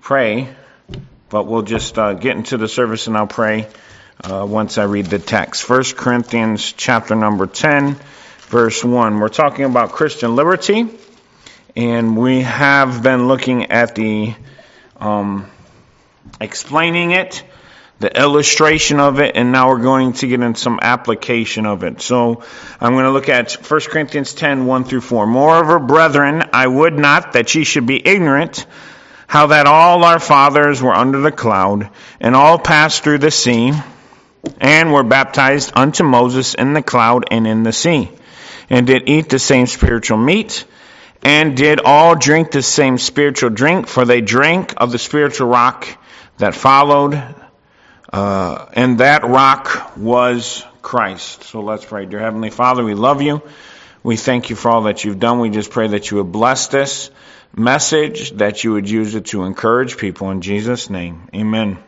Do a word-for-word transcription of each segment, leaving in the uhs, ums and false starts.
pray, but we'll just uh, get into the service and I'll pray uh, once I read the text. First Corinthians chapter number ten, verse one. We're talking about Christian liberty, and we have been looking at the um, explaining it, the illustration of it, and now we're going to get into some application of it. So I'm going to look at First Corinthians ten, one through four. Moreover, brethren, I would not that ye should be ignorant how that all our fathers were under the cloud, and all passed through the sea, and were baptized unto Moses in the cloud and in the sea, and did eat the same spiritual meat, and did all drink the same spiritual drink, for they drank of the spiritual rock that followed, uh, and that rock was Christ. So let's pray. Dear Heavenly Father, we love you. We thank you for all that you've done. We just pray that you would bless this message, that you would use it to encourage people. In Jesus' name, amen.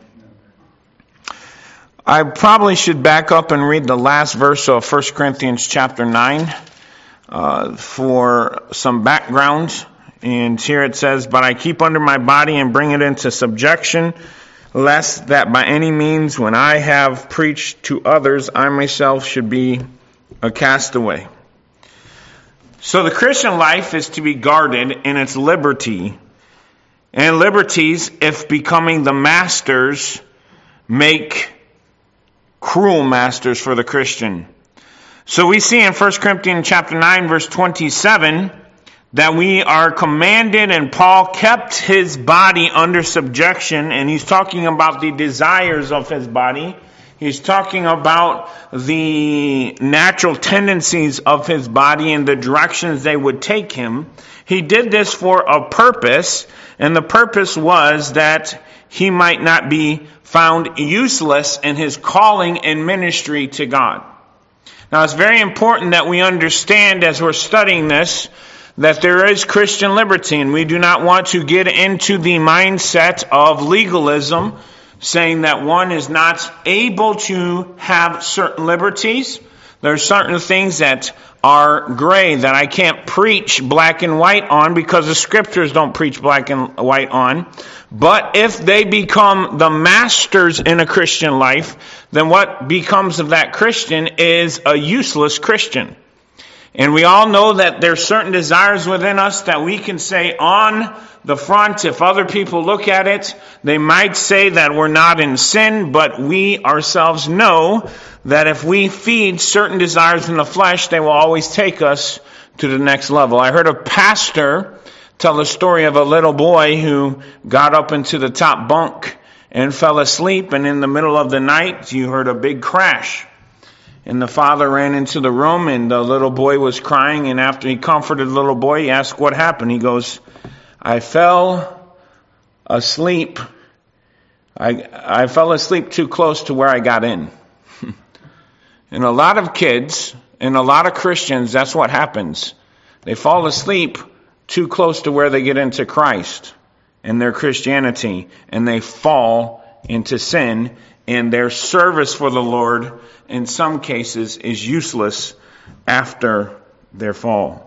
I probably should back up and read the last verse of First Corinthians chapter nine uh, for some background. And here it says, "But I keep under my body and bring it into subjection, lest that by any means when I have preached to others, I myself should be a castaway." So the Christian life is to be guarded in its liberty. And liberties, if becoming the masters, make cruel masters for the Christian. So we see in First Corinthians chapter nine, verse twenty-seven, that we are commanded, and Paul kept his body under subjection, and he's talking about the desires of his body. He's talking about the natural tendencies of his body and the directions they would take him. He did this for a purpose, and the purpose was that he might not be found useless in his calling and ministry to God. Now, it's very important that we understand as we're studying this that there is Christian liberty, and we do not want to get into the mindset of legalism, saying that one is not able to have certain liberties. There are certain things that are gray that I can't preach black and white on because the scriptures don't preach black and white on. But if they become the masters in a Christian life, then what becomes of that Christian is a useless Christian. And we all know that there's certain desires within us that we can say on the front, if other people look at it, they might say that we're not in sin, but we ourselves know that if we feed certain desires in the flesh, they will always take us to the next level. I heard a pastor tell the story of a little boy who got up into the top bunk and fell asleep, and in the middle of the night, you heard a big crash. And the father ran into the room, and the little boy was crying, and after he comforted the little boy, he asked what happened. He goes, I fell asleep. I I fell asleep too close to where I got in. And a lot of kids and a lot of Christians, that's what happens. They fall asleep too close to where they get into Christ and their Christianity, and they fall into sin, and their service for the Lord in some cases is useless after their fall.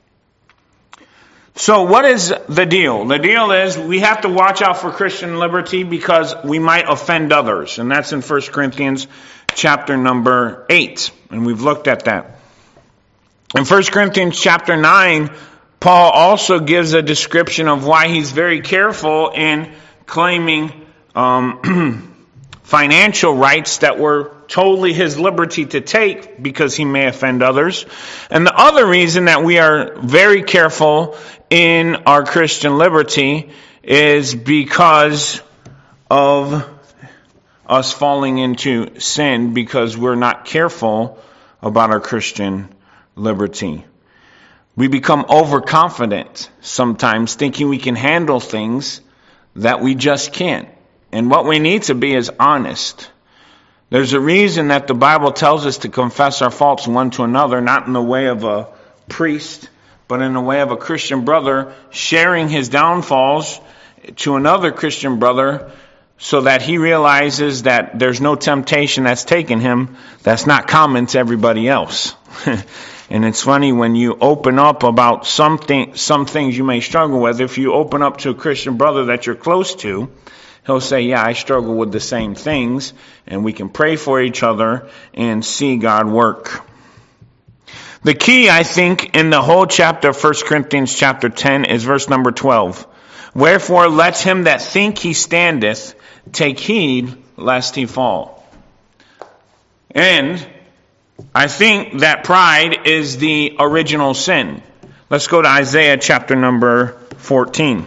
So what is the deal? The deal is we have to watch out for Christian liberty because we might offend others. And that's in First Corinthians chapter number eight. And we've looked at that. In First Corinthians chapter nine, Paul also gives a description of why he's very careful in claiming um, financial rights that were totally his liberty to take because he may offend others. And the other reason that we are very careful in our Christian liberty is because of us falling into sin, because we're not careful about our Christian liberty. We become overconfident sometimes, thinking we can handle things that we just can't. And what we need to be is honest. There's a reason that the Bible tells us to confess our faults one to another, not in the way of a priest, but in the way of a Christian brother sharing his downfalls to another Christian brother so that he realizes that there's no temptation that's taken him that's not common to everybody else. And it's funny when you open up about something, some things you may struggle with. If you open up to a Christian brother that you're close to, he'll say, yeah, I struggle with the same things. And we can pray for each other and see God work. The key, I think, in the whole chapter of First Corinthians chapter ten is verse number twelve. Wherefore let him that think he standeth take heed lest he fall. And I think that pride is the original sin. Let's go to Isaiah chapter number fourteen.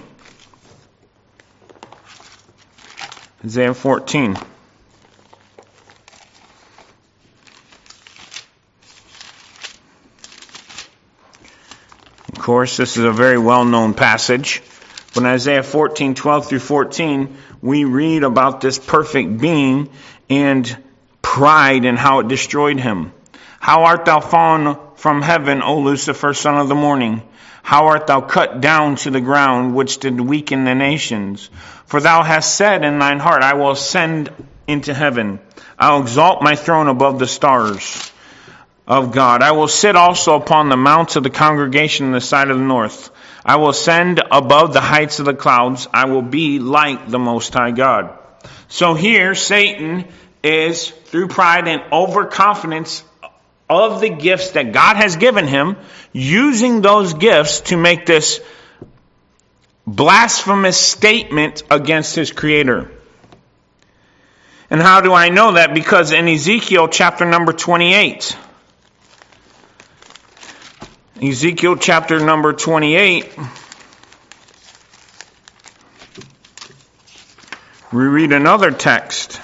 Isaiah fourteen. Of course, this is a very well-known passage. But in Isaiah fourteen, twelve through fourteen, we read about this perfect being and pride and how it destroyed him. How art thou fallen from heaven, O Lucifer, son of the morning? How art thou cut down to the ground, which did weaken the nations? For thou hast said in thine heart, I will ascend into heaven. I will exalt my throne above the stars of God. I will sit also upon the mounts of the congregation on the side of the north. I will ascend above the heights of the clouds. I will be like the Most High God. So here, Satan is, through pride and overconfidence of the gifts that God has given him, using those gifts to make this blasphemous statement against his Creator. And how do I know that? Because in Ezekiel chapter number twenty-eight, Ezekiel chapter number twenty-eight, we read another text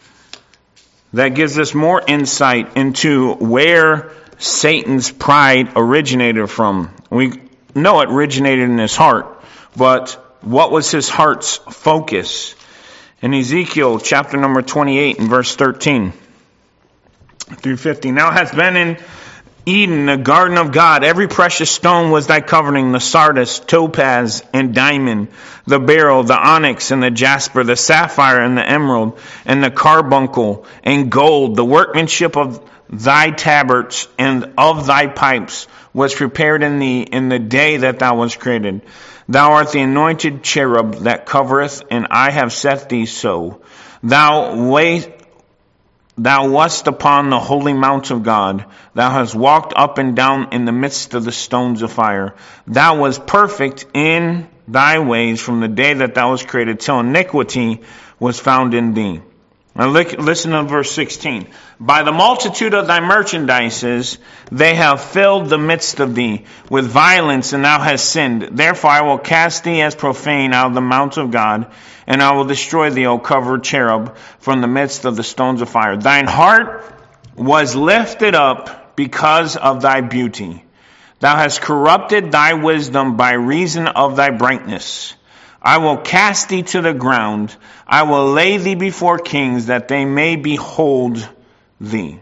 that gives us more insight into where Satan's pride originated from. We know it originated in his heart, but what was his heart's focus? In Ezekiel chapter number twenty-eight and verse thirteen through fifteen. Now has been in Eden, the garden of God. Every precious stone was thy covering, the sardius, topaz, and diamond, the beryl, the onyx, and the jasper, the sapphire, and the emerald, and the carbuncle, and gold. The workmanship of thy tabrets and of thy pipes was prepared in thee in the day that thou wast created. Thou art the anointed cherub that covereth, and I have set thee so. Thou wait. Thou wast upon the holy mount of God. Thou hast walked up and down in the midst of the stones of fire. Thou wast perfect in thy ways from the day that thou wast created, till iniquity was found in thee. Now listen to verse sixteen. By the multitude of thy merchandises they have filled the midst of thee with violence, and thou hast sinned. Therefore I will cast thee as profane out of the mount of God, and I will destroy thee, O covered cherub, from the midst of the stones of fire. Thine heart was lifted up because of thy beauty. Thou hast corrupted thy wisdom by reason of thy brightness. I will cast thee to the ground. I will lay thee before kings, that they may behold thee.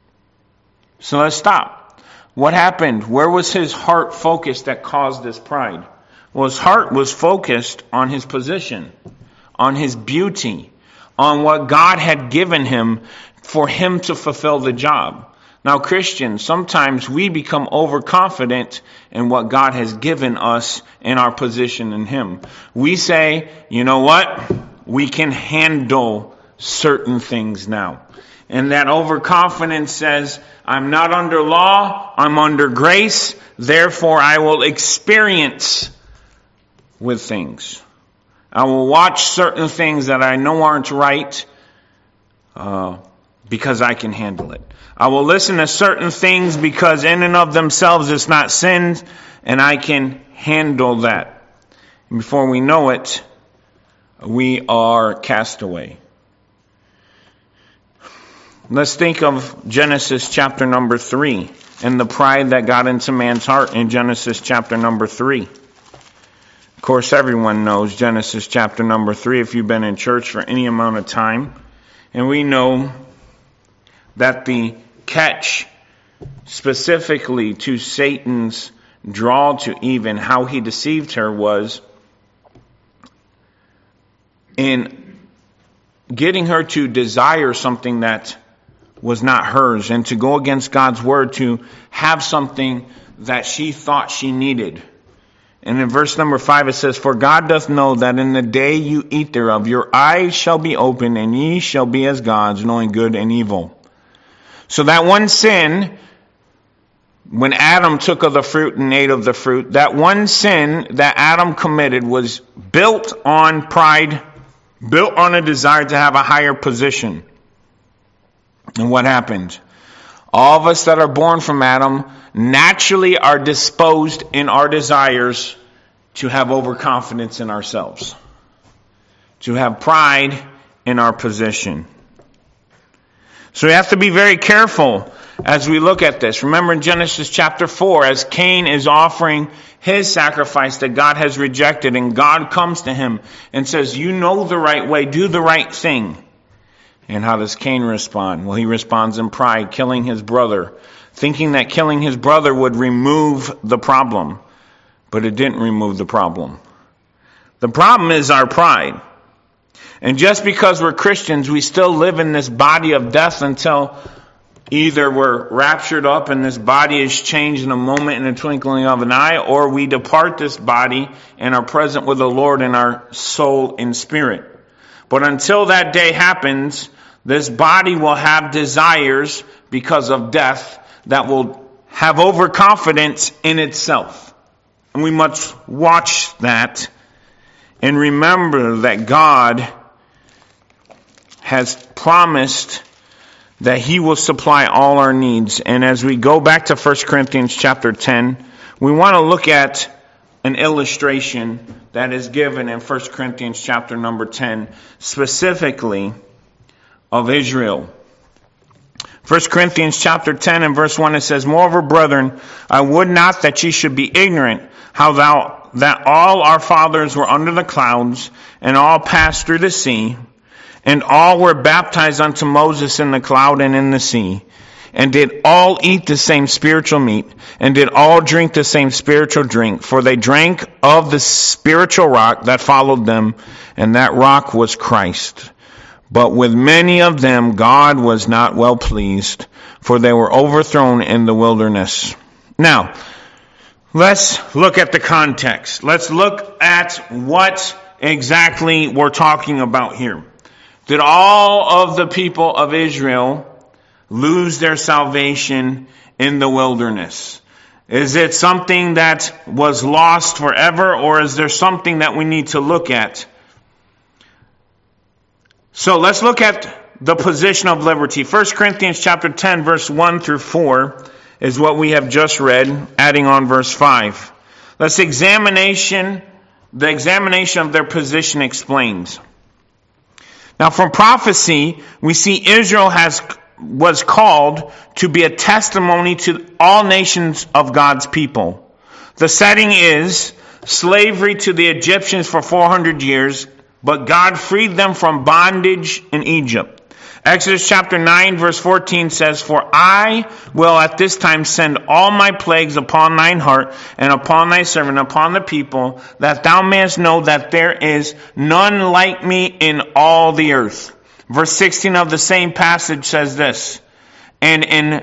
So let's stop. What happened? Where was his heart focused that caused this pride? Well, his heart was focused on his position, on his beauty, on what God had given him for him to fulfill the job. Now, Christians, sometimes we become overconfident in what God has given us in our position in him. We say, you know what? We can handle certain things now. And that overconfidence says, I'm not under law, I'm under grace, therefore I will experience with things. I will watch certain things that I know aren't right uh, because I can handle it. I will listen to certain things because in and of themselves it's not sin, and I can handle that. And before we know it, we are cast away. Let's think of Genesis chapter number three and the pride that got into man's heart in Genesis chapter number three. Of course, everyone knows Genesis chapter number three if you've been in church for any amount of time. And we know that the catch specifically to Satan's draw to Eve and how he deceived her was in getting her to desire something that was not hers, and to go against God's word to have something that she thought she needed. And in verse number five it says, "For God doth know that in the day you eat thereof, your eyes shall be opened, and ye shall be as gods, knowing good and evil." So that one sin, when Adam took of the fruit and ate of the fruit, that one sin that Adam committed was built on pride, built on a desire to have a higher position. And what happened? All of us that are born from Adam naturally are disposed in our desires to have overconfidence in ourselves, to have pride in our position. So we have to be very careful as we look at this. Remember in Genesis chapter four, as Cain is offering his sacrifice that God has rejected, and God comes to him and says, "You know the right way, do the right thing." And how does Cain respond? Well, he responds in pride, killing his brother, thinking that killing his brother would remove the problem. But it didn't remove the problem. The problem is our pride. And just because we're Christians, we still live in this body of death until either we're raptured up and this body is changed in a moment, in a twinkling of an eye, or we depart this body and are present with the Lord in our soul and spirit. But until that day happens, this body will have desires because of death that will have overconfidence in itself. And we must watch that and remember that God has promised that He will supply all our needs. And as we go back to First Corinthians chapter ten, we want to look at an illustration that is given in First Corinthians chapter number ten, specifically of Israel. First Corinthians chapter ten and verse one, it says, "Moreover, brethren, I would not that ye should be ignorant, how thou, that all our fathers were under the clouds, and all passed through the sea, and all were baptized unto Moses in the cloud and in the sea, and did all eat the same spiritual meat, and did all drink the same spiritual drink, for they drank of the spiritual rock that followed them, and that rock was Christ. But with many of them God was not well pleased, for they were overthrown in the wilderness." Now, let's look at the context. Let's look at what exactly we're talking about here. Did all of the people of Israel lose their salvation in the wilderness? Is it something that was lost forever, or is there something that we need to look at? So let's look at the position of liberty. First Corinthians chapter ten, verse one through four is what we have just read, adding on verse five. Let's examination, the examination of their position explains. Now from prophecy, we see Israel has was called to be a testimony to all nations of God's people. The setting is slavery to the Egyptians for four hundred years, but God freed them from bondage in Egypt. Exodus chapter nine verse fourteen says, "For I will at this time send all my plagues upon thine heart, and upon thy servant, upon the people, that thou mayest know that there is none like me in all the earth." Verse sixteen of the same passage says this, "And in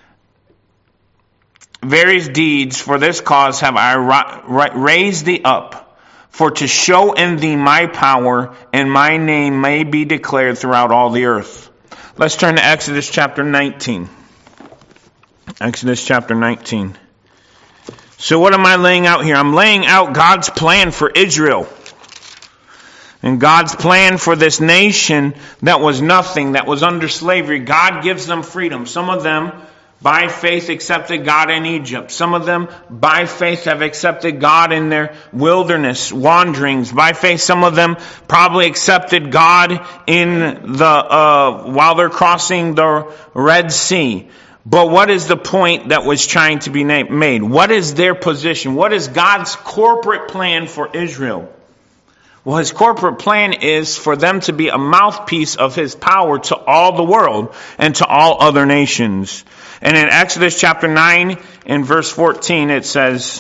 various deeds for this cause have I ra- raised thee up, for to show in thee my power, and my name may be declared throughout all the earth." Let's turn to Exodus chapter nineteen. Exodus chapter nineteen. So what am I laying out here? I'm laying out God's plan for Israel. And God's plan for this nation that was nothing, that was under slavery. God gives them freedom. Some of them by faith accepted God in Egypt. Some of them by faith have accepted God in their wilderness wanderings. By faith, some of them probably accepted God in the uh, while they're crossing the Red Sea. But what is the point that was trying to be made? What is their position? What is God's corporate plan for Israel? Well, His corporate plan is for them to be a mouthpiece of His power to all the world and to all other nations. And in Exodus chapter nine and verse fourteen it says,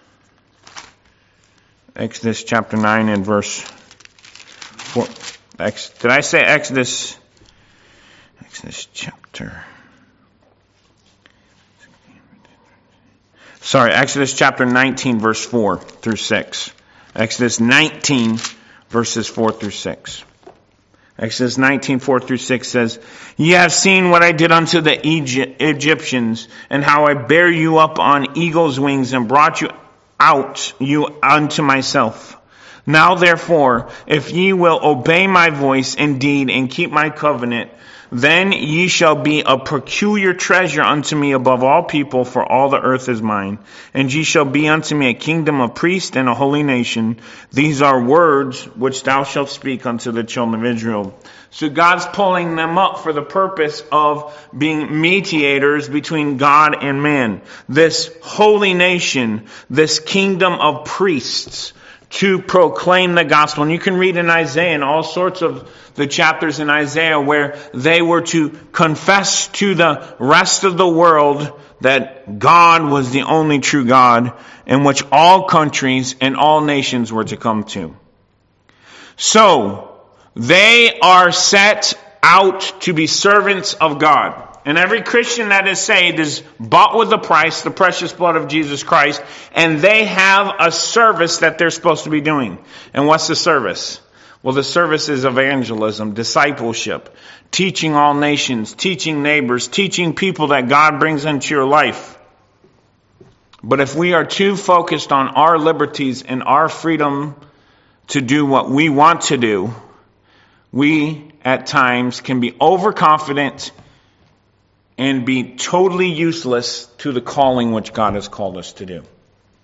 Exodus chapter nine and verse four, did I say Exodus? Exodus chapter chapter. Sorry, Exodus chapter nineteen, verse four through six. Exodus nineteen, verses four through six. Exodus nineteen, four through six says, Ye have seen what I did unto the Egypt, Egyptians, and how I bare you up on eagle's wings, and brought you out you unto myself. Now therefore, if ye will obey my voice indeed, and keep my covenant, then ye shall be a peculiar treasure unto me above all people, for all the earth is mine. And ye shall be unto me a kingdom of priests and a holy nation. These are words which thou shalt speak unto the children of Israel. So God's pulling them up for the purpose of being mediators between God and man. This holy nation, this kingdom of priests, to proclaim the gospel. And you can read in Isaiah and all sorts of the chapters in Isaiah where they were to confess to the rest of the world that God was the only true God, in which all countries and all nations were to come to. So, they are set out to be servants of God. And every Christian that is saved is bought with a price, the precious blood of Jesus Christ, and they have a service that they're supposed to be doing. And what's the service? Well, the service is evangelism, discipleship, teaching all nations, teaching neighbors, teaching people that God brings into your life. But if we are too focused on our liberties and our freedom to do what we want to do, we at times can be overconfident and be totally useless to the calling which God has called us to do.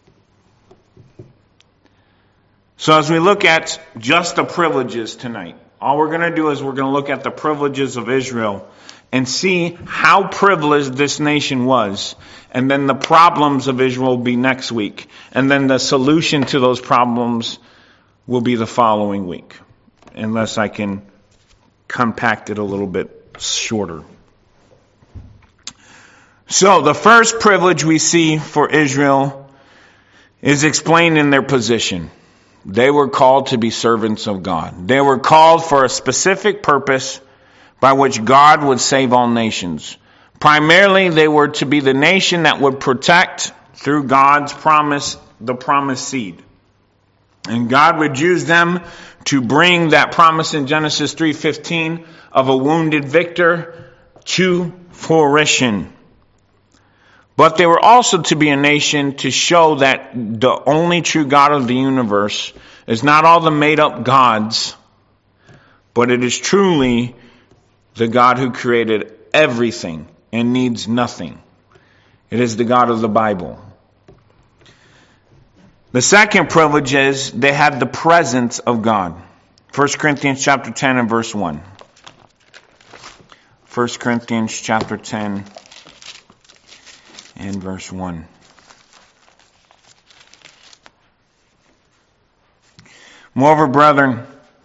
So as we look at just the privileges tonight, all we're going to do is we're going to look at the privileges of Israel and see how privileged this nation was. And then the problems of Israel will be next week. And then the solution to those problems will be the following week. Unless I can compact it a little bit shorter. So the first privilege we see for Israel is explained in their position. They were called to be servants of God. They were called for a specific purpose by which God would save all nations. Primarily, they were to be the nation that would protect, through God's promise, the promised seed. And God would use them to bring that promise in Genesis three fifteen of a wounded victor to fruition. But they were also to be a nation to show that the only true God of the universe is not all the made-up gods, but it is truly the God who created everything and needs nothing. It is the God of the Bible. The second privilege is they had the presence of God. First Corinthians chapter ten and verse one. First Corinthians chapter ten and verse one. Moreover, brethren,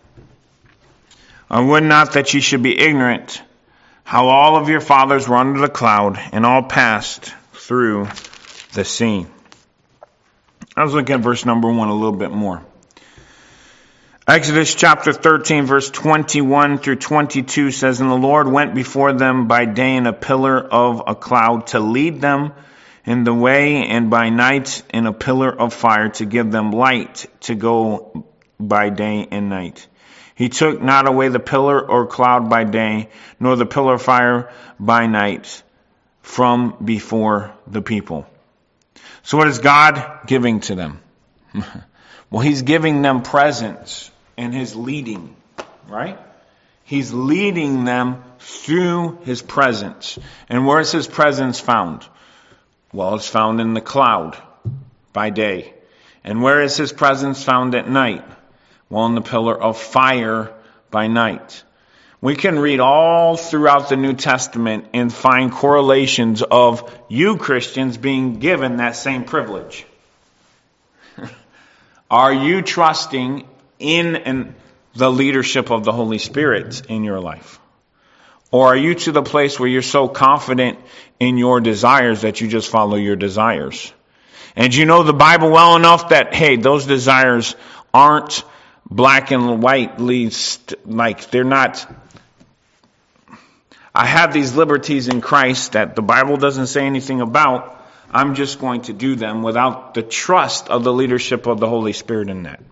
I would not that ye should be ignorant how all of your fathers were under the cloud and all passed through the sea. I was looking at verse number one a little bit more. Exodus chapter thirteen, verse twenty-one through twenty-two says, And the Lord went before them by day in a pillar of a cloud to lead them in the way, and by night in a pillar of fire to give them light to go by day and night. He took not away the pillar or cloud by day, nor the pillar of fire by night from before the people. So what is God giving to them? Well, He's giving them presence in His leading, right? He's leading them through His presence. And where is His presence found? Well, it's found in the cloud by day. And where is His presence found at night? Well, in the pillar of fire by night. We can read all throughout the New Testament and find correlations of you Christians being given that same privilege. Are you trusting in in the leadership of the Holy Spirit in your life? Or are you to the place where you're so confident in your desires that you just follow your desires? And you know the Bible well enough that, hey, those desires aren't black and white, least, like they're not, I have these liberties in Christ that the Bible doesn't say anything about. I'm just going to do them without the trust of the leadership of the Holy Spirit in that.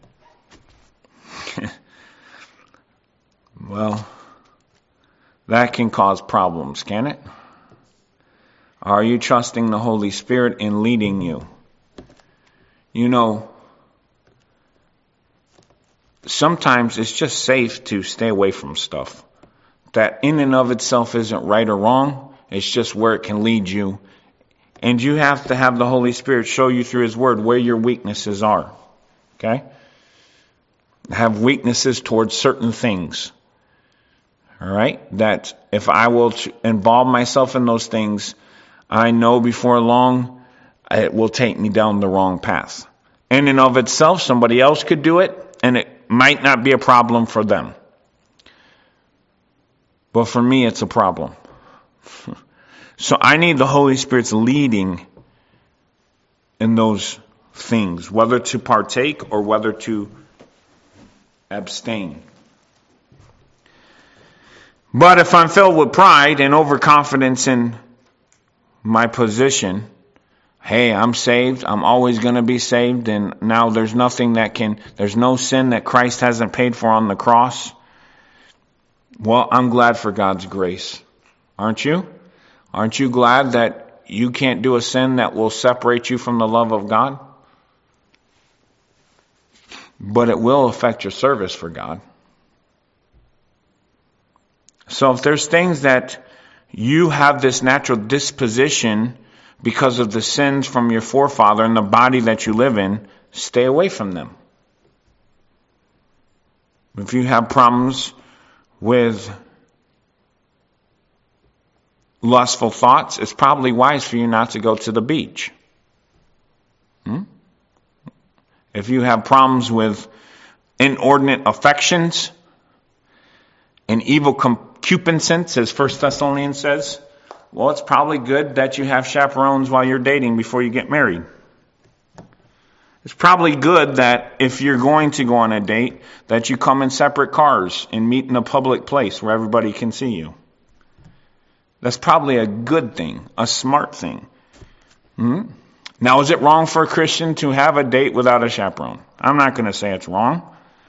Well, that can cause problems, can it? Are you trusting the Holy Spirit in leading you? You know, sometimes it's just safe to stay away from stuff that in and of itself isn't right or wrong. It's just where it can lead you. And you have to have the Holy Spirit show you through His Word where your weaknesses are. Okay? Have weaknesses towards certain things. All right? That if I will involve myself in those things, I know before long it will take me down the wrong path. In and of itself, somebody else could do it, and it might not be a problem for them. But for me, it's a problem. So I need the Holy Spirit's leading in those things, whether to partake or whether to abstain. But if I'm filled with pride and overconfidence in my position, hey, I'm saved, I'm always going to be saved, and now there's nothing that can, there's no sin that Christ hasn't paid for on the cross. Well, I'm glad for God's grace. Aren't you? Aren't you glad that you can't do a sin that will separate you from the love of God? But it will affect your service for God. So if there's things that you have this natural disposition because of the sins from your forefather and the body that you live in, stay away from them. If you have problems with lustful thoughts, it's probably wise for you not to go to the beach. Hmm? If you have problems with inordinate affections and evil concupiscence, as First Thessalonians says, well, it's probably good that you have chaperones while you're dating before you get married. It's probably good that if you're going to go on a date, that you come in separate cars and meet in a public place where everybody can see you. That's probably a good thing, a smart thing. Hmm? Now, is it wrong for a Christian to have a date without a chaperone? I'm not going to say it's wrong.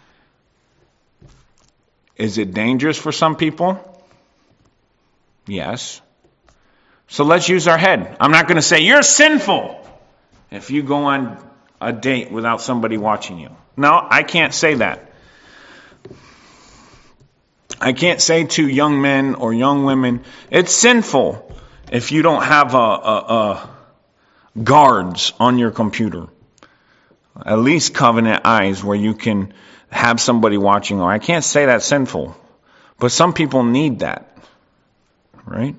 Is it dangerous for some people? Yes. So let's use our head. I'm not going to say, you're sinful if you go on a date without somebody watching you. No, I can't say that. I can't say to young men or young women, it's sinful if you don't have a, a, a guards on your computer. At least covenant eyes where you can have somebody watching. Or I can't say that's sinful. But some people need that. Right?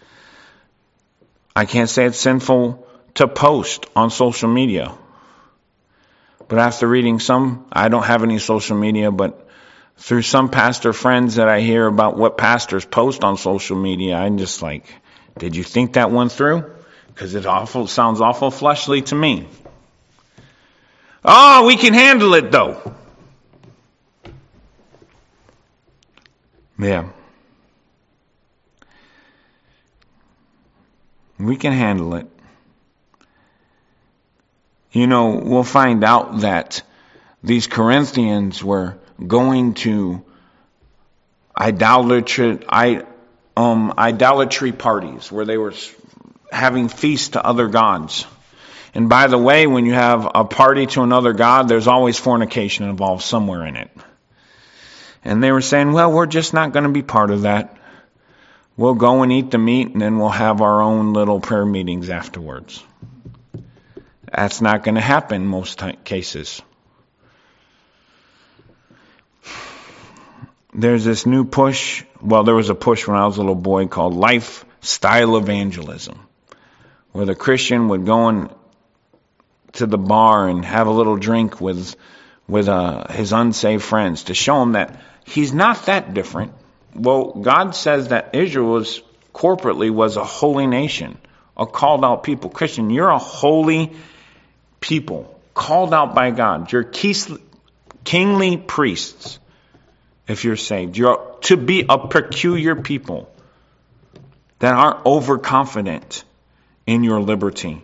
I can't say it's sinful to post on social media. But after reading some, I don't have any social media, but through some pastor friends that I hear about what pastors post on social media, I'm just like, did you think that went through? Because it awful sounds awful fleshly to me. Oh, we can handle it though. Yeah. We can handle it. You know, we'll find out that these Corinthians were going to idolatry, um, idolatry parties where they were having feasts to other gods. And by the way, when you have a party to another god, there's always fornication involved somewhere in it. And they were saying, well, we're just not going to be part of that. We'll go and eat the meat and then we'll have our own little prayer meetings afterwards. That's not going to happen in most t- cases. There's this new push. Well, there was a push when I was a little boy called lifestyle evangelism, where the Christian would go in to the bar and have a little drink with with uh, his unsaved friends to show him that he's not that different. Well, God says that Israel was corporately was a holy nation, a called out people. Christian, you're a holy people, called out by God. You're kingly priests if you're saved. You're to be a peculiar people. that aren't overconfident in your liberty.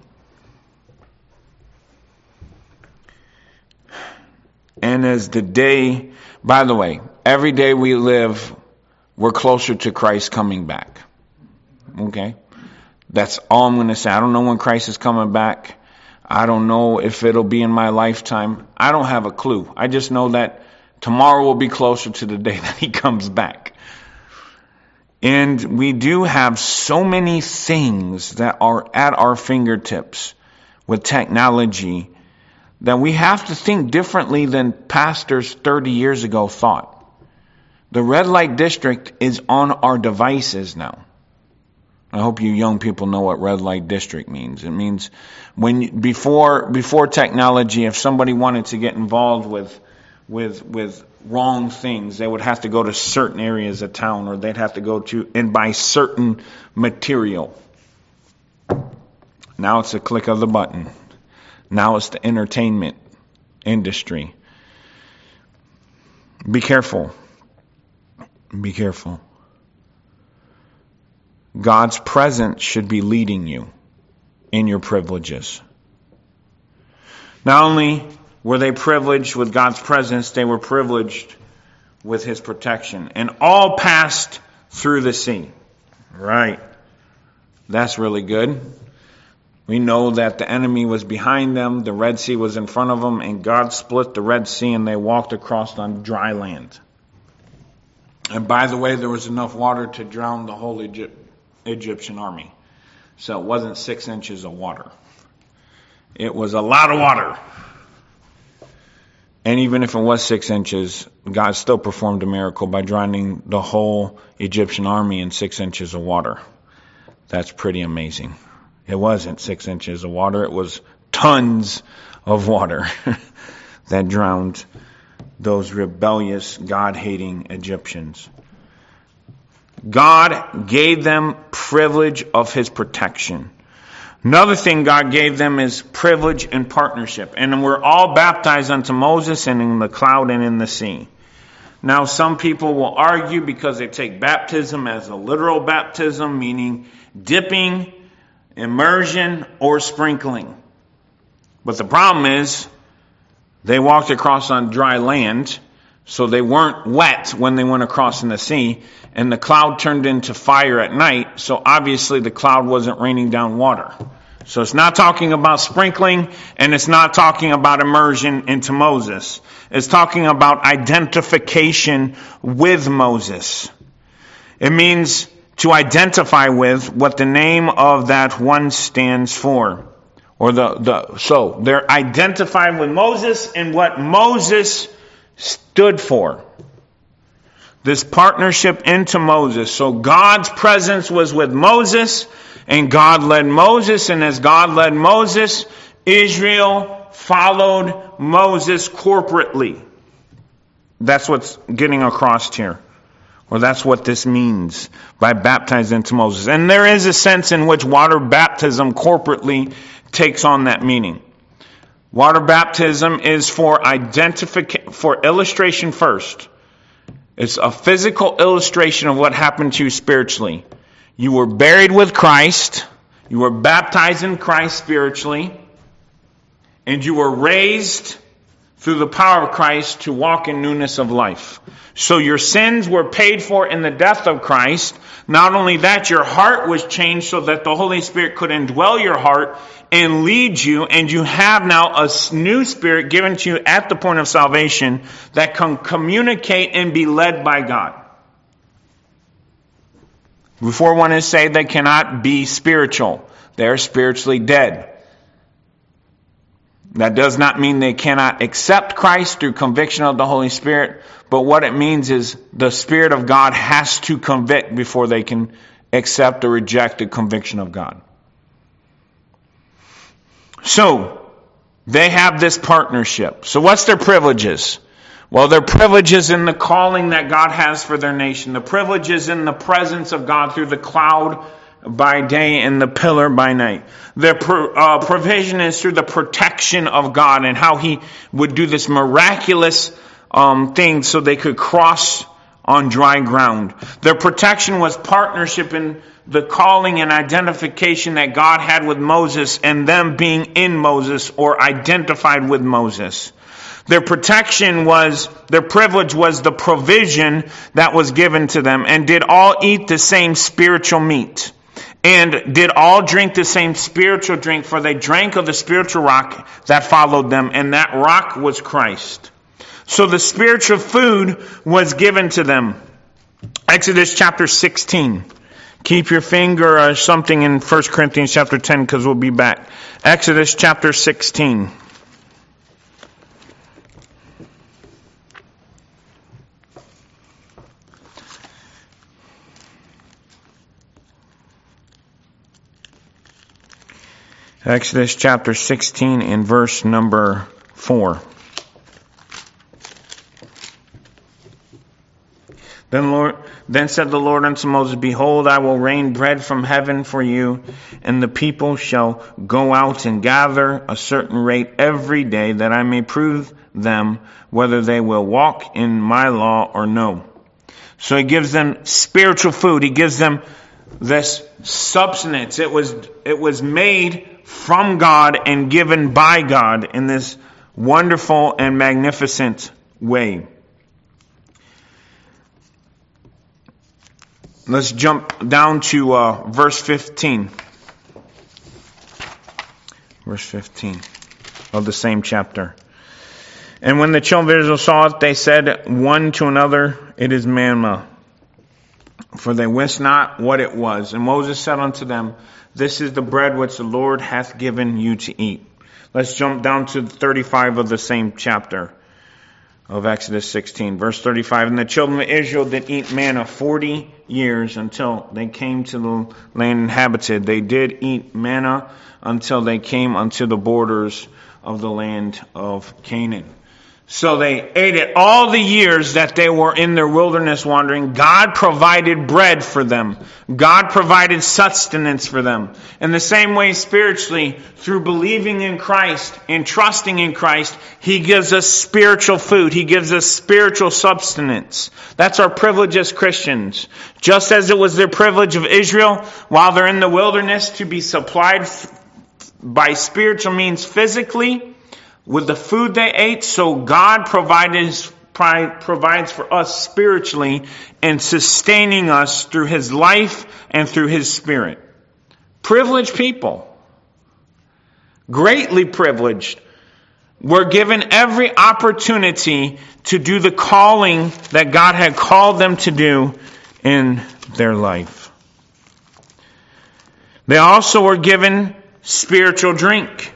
And as the day, by the way, every day we live, we're closer to Christ coming back. Okay? That's all I'm going to say. I don't know when Christ is coming back. I don't know if it'll be in my lifetime. I don't have a clue. I just know that tomorrow will be closer to the day that he comes back. And we do have so many things that are at our fingertips with technology that we have to think differently than pastors thirty years ago thought. The red light district is on our devices now. I hope you young people know what red light district means. It means when before before technology, if somebody wanted to get involved with with with wrong things, they would have to go to certain areas of town, or they'd have to go to and buy certain material. Now it's a click of the button. Now it's the entertainment industry. Be careful. Be careful. God's presence should be leading you in your privileges. Not only were they privileged with God's presence, they were privileged with his protection. And all passed through the sea. Right. That's really good. We know that the enemy was behind them, the Red Sea was in front of them, and God split the Red Sea and they walked across on dry land. And by the way, there was enough water to drown the whole Egypt, Egyptian army. So it wasn't six inches of water. It was a lot of water. And even if it was six inches, God still performed a miracle by drowning the whole Egyptian army in six inches of water. That's pretty amazing. It wasn't six inches of water. It was tons of water that drowned those rebellious, God-hating Egyptians. God gave them privilege of his protection. Another thing God gave them is privilege and partnership. And we're all baptized unto Moses and in the cloud and in the sea. Now, some people will argue because they take baptism as a literal baptism, meaning dipping, immersion, or sprinkling. But the problem is, they walked across on dry land, so they weren't wet when they went across in the sea, and the cloud turned into fire at night, so obviously the cloud wasn't raining down water. So it's not talking about sprinkling, and it's not talking about immersion into Moses. It's talking about identification with Moses. It means to identify with what the name of that one stands for. Or the, the so they're identified with Moses and what Moses stood for. This partnership into Moses. So God's presence was with Moses, and God led Moses, and as God led Moses, Israel followed Moses corporately. That's what's getting across here. Or that's what this means by baptized into Moses. And there is a sense in which water baptism corporately takes on that meaning. Water baptism is for identification, for illustration first. It's a physical illustration of what happened to you spiritually. You were buried with Christ. You were baptized in Christ spiritually. And you were raised through the power of Christ to walk in newness of life. So your sins were paid for in the death of Christ. Not only that, your heart was changed so that the Holy Spirit could indwell your heart and lead you, and you have now a new spirit given to you at the point of salvation that can communicate and be led by God. Before one is saved, they cannot be spiritual. They are spiritually dead. That does not mean they cannot accept Christ through conviction of the Holy Spirit, but what it means is the Spirit of God has to convict before they can accept or reject the conviction of God. So, they have this partnership. So what's their privileges? Well, their privileges in the calling that God has for their nation. The privileges in the presence of God through the cloud by day and the pillar by night. Their pro, uh, provision is through the protection of God and how he would do this miraculous um, thing so they could cross on dry ground. Their protection was partnership in the calling and identification that God had with Moses and them being in Moses or identified with Moses. Their protection was, their privilege was the provision that was given to them, and did all eat the same spiritual meat, and did all drink the same spiritual drink, for they drank of the spiritual rock that followed them, and that rock was Christ. So the spiritual food was given to them. Exodus chapter sixteen. Keep your finger or something in First Corinthians chapter ten, because we'll be back. Exodus chapter sixteen. Exodus chapter sixteen in verse number four. Then Lord, then said the Lord unto Moses, Behold, I will rain bread from heaven for you, and the people shall go out and gather a certain rate every day, that I may prove them whether they will walk in my law or no. So he gives them spiritual food. He gives them this substance. It was, it was made from God and given by God in this wonderful and magnificent way. Let's jump down to uh, verse fifteen. Verse fifteen of the same chapter. And when the children of Israel saw it, they said one to another, It is manna. For they wist not what it was. And Moses said unto them, This is the bread which the Lord hath given you to eat. Let's jump down to thirty-five of the same chapter of Exodus sixteen. Verse thirty-five. And the children of Israel did eat manna forty years until they came to the land inhabited. They did eat manna until they came unto the borders of the land of Canaan. So they ate it all the years that they were in their wilderness wandering. God provided bread for them. God provided sustenance for them. In the same way, spiritually, through believing in Christ and trusting in Christ, He gives us spiritual food. He gives us spiritual substance. That's our privilege as Christians. Just as it was their privilege of Israel while they're in the wilderness to be supplied by spiritual means physically, with the food they ate, so God provided, provides for us spiritually and sustaining us through His life and through His Spirit. Privileged people. Greatly privileged. We're given every opportunity to do the calling that God had called them to do in their life. They also were given spiritual drink.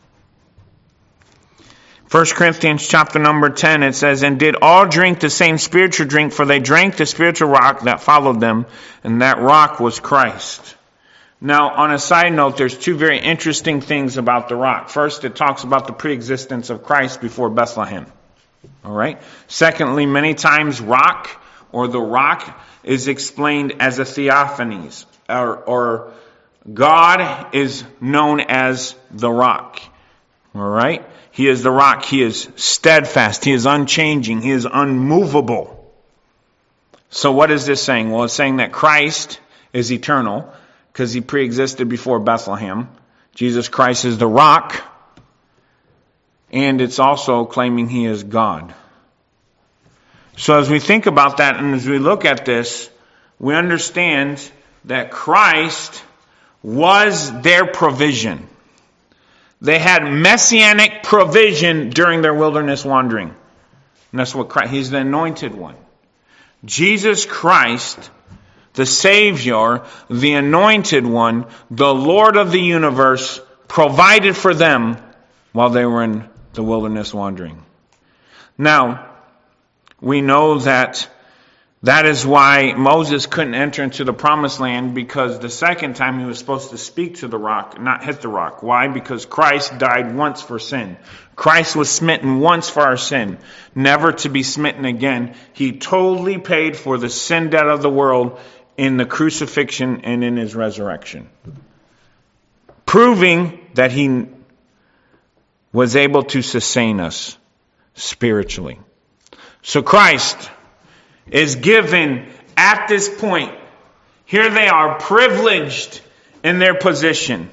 First Corinthians chapter number ten, it says, And did all drink the same spiritual drink, for they drank the spiritual rock that followed them, and that rock was Christ. Now, on a side note, there's two very interesting things about the rock. First, it talks about the preexistence of Christ before Bethlehem. All right? Secondly, many times rock, or the rock, is explained as a theophanies, or, or God is known as the rock. All right? He is the rock. He is steadfast. He is unchanging. He is unmovable. So what is this saying? Well, it's saying that Christ is eternal because He preexisted before Bethlehem. Jesus Christ is the rock. And it's also claiming He is God. So as we think about that and as we look at this, we understand that Christ was their provision. They had messianic provision during their wilderness wandering. And that's what Christ, He's the anointed one. Jesus Christ, the Savior, the anointed one, the Lord of the universe, provided for them while they were in the wilderness wandering. Now, we know that that is why Moses couldn't enter into the promised land, because the second time he was supposed to speak to the rock, not hit the rock. Why? Because Christ died once for sin. Christ was smitten once for our sin, never to be smitten again. He totally paid for the sin debt of the world in the crucifixion and in His resurrection, proving that He was able to sustain us spiritually. So Christ is given at this point. Here they are, privileged in their position.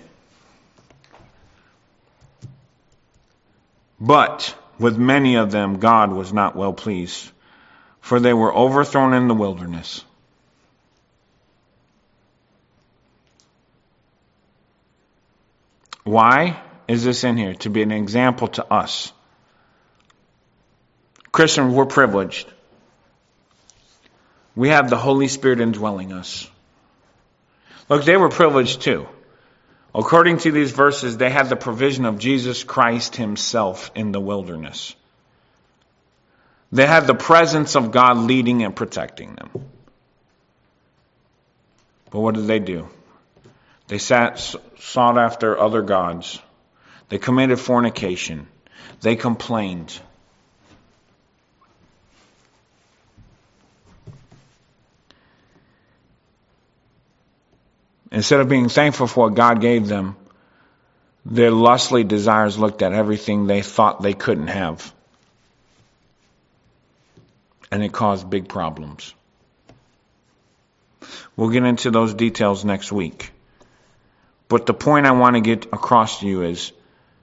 But with many of them, God was not well pleased, for they were overthrown in the wilderness. Why is this in here? To be an example to us. Christians, we're privileged. We have the Holy Spirit indwelling us. Look, they were privileged too. According to these verses, they had the provision of Jesus Christ himself in the wilderness. They had the presence of God leading and protecting them. But what did they do? They sat, sought after other gods. They committed fornication. They complained. Instead of being thankful for what God gave them, their lustly desires looked at everything they thought they couldn't have. And it caused big problems. We'll get into those details next week. But the point I want to get across to you is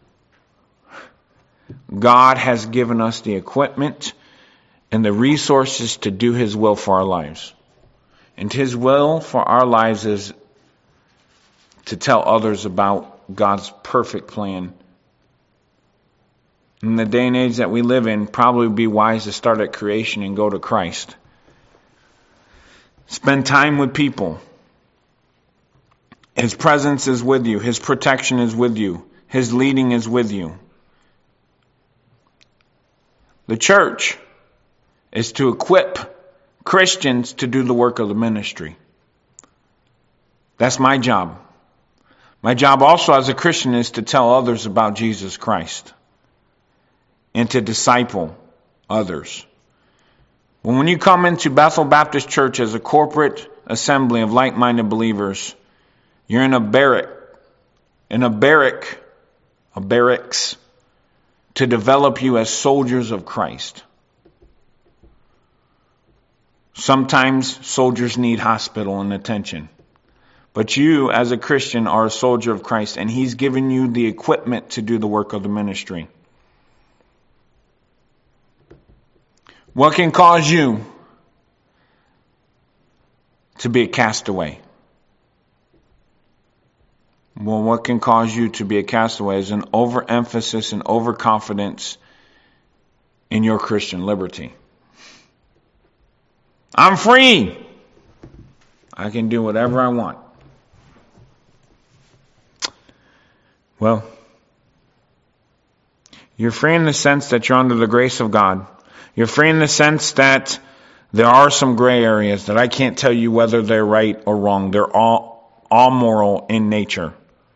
God has given us the equipment and the resources to do His will for our lives. And His will for our lives is to tell others about God's perfect plan. In the day and age that we live in, probably would be wise to start at creation and go to Christ. Spend time with people. His presence is with you. His protection is with you. His leading is with you. The church is to equip Christians to do the work of the ministry. That's my job. My job also as a Christian is to tell others about Jesus Christ and to disciple others. Well, when you come into Bethel Baptist Church as a corporate assembly of like-minded believers, you're in a barrack, in a barrack, a barracks, to develop you as soldiers of Christ. Sometimes soldiers need hospital and attention. But you, as a Christian, are a soldier of Christ, and He's given you the equipment to do the work of the ministry. What can cause you to be a castaway? Well, what can cause you to be a castaway is an overemphasis and overconfidence in your Christian liberty. I'm free. I can do whatever I want. Well, you're free in the sense that you're under the grace of God. You're free in the sense that there are some gray areas that I can't tell you whether they're right or wrong. They're all, all moral in nature.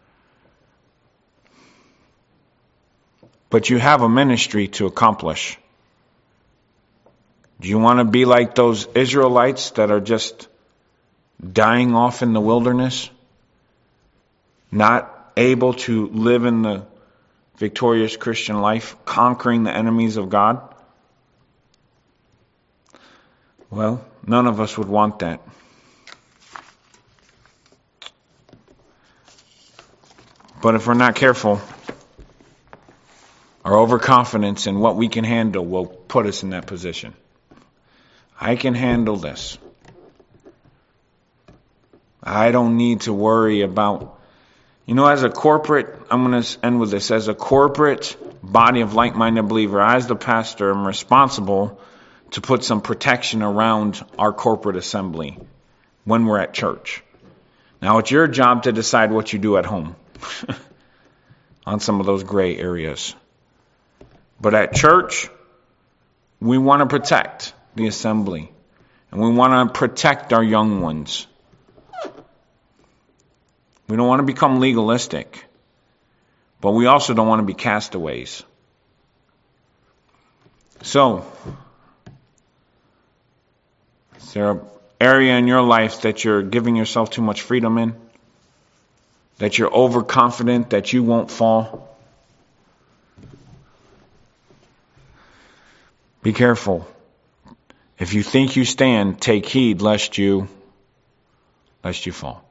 But you have a ministry to accomplish. Do you want to be like those Israelites that are just dying off in the wilderness? Not able to live in the victorious Christian life, conquering the enemies of God? Well, none of us would want that. But if we're not careful, our overconfidence in what we can handle will put us in that position. I can handle this. I don't need to worry about, you know, as a corporate, I'm going to end with this, as a corporate body of like-minded believer, as the pastor, I'm responsible to put some protection around our corporate assembly when we're at church. Now, it's your job to decide what you do at home on some of those gray areas. But at church, we want to protect the assembly. And we want to protect our young ones. We don't want to become legalistic. But we also don't want to be castaways. So, is there an area in your life that you're giving yourself too much freedom in? That you're overconfident that you won't fall? Be careful. If you think you stand, take heed lest you, lest you fall.